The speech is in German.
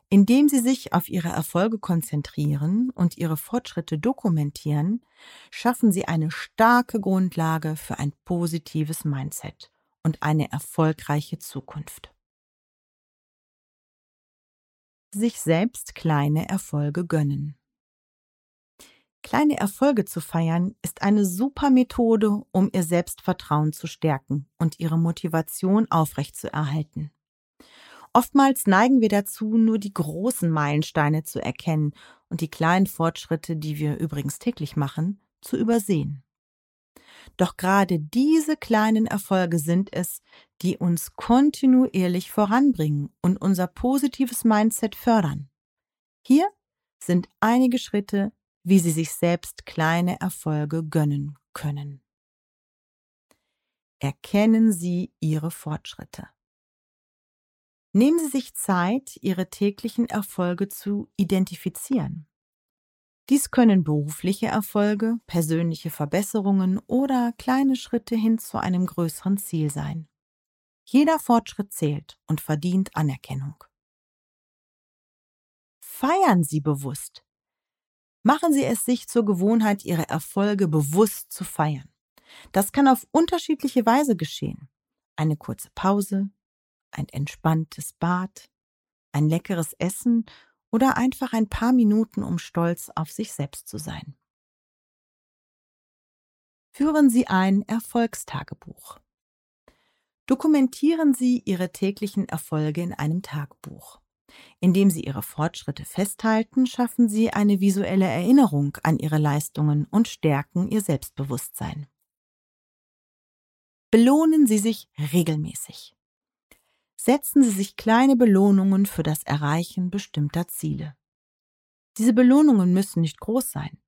Indem Sie sich auf Ihre Erfolge konzentrieren und Ihre Fortschritte dokumentieren, schaffen Sie eine starke Grundlage für ein positives Mindset und eine erfolgreiche Zukunft. Sich selbst kleine Erfolge gönnen. Kleine Erfolge zu feiern ist eine super Methode, um Ihr Selbstvertrauen zu stärken und Ihre Motivation aufrechtzuerhalten. Oftmals neigen wir dazu, nur die großen Meilensteine zu erkennen und die kleinen Fortschritte, die wir übrigens täglich machen, zu übersehen. Doch gerade diese kleinen Erfolge sind es, die uns kontinuierlich voranbringen und unser positives Mindset fördern. Hier sind einige Schritte, wie Sie sich selbst kleine Erfolge gönnen können. Erkennen Sie Ihre Fortschritte. Nehmen Sie sich Zeit, Ihre täglichen Erfolge zu identifizieren. Dies können berufliche Erfolge, persönliche Verbesserungen oder kleine Schritte hin zu einem größeren Ziel sein. Jeder Fortschritt zählt und verdient Anerkennung. Feiern Sie bewusst. Machen Sie es sich zur Gewohnheit, Ihre Erfolge bewusst zu feiern. Das kann auf unterschiedliche Weise geschehen. Eine kurze Pause, ein entspanntes Bad, ein leckeres Essen oder einfach ein paar Minuten, um stolz auf sich selbst zu sein. Führen Sie ein Erfolgstagebuch. Dokumentieren Sie Ihre täglichen Erfolge in einem Tagebuch. Indem Sie Ihre Fortschritte festhalten, schaffen Sie eine visuelle Erinnerung an Ihre Leistungen und stärken Ihr Selbstbewusstsein. Belohnen Sie sich regelmäßig. Setzen Sie sich kleine Belohnungen für das Erreichen bestimmter Ziele. Diese Belohnungen müssen nicht groß sein.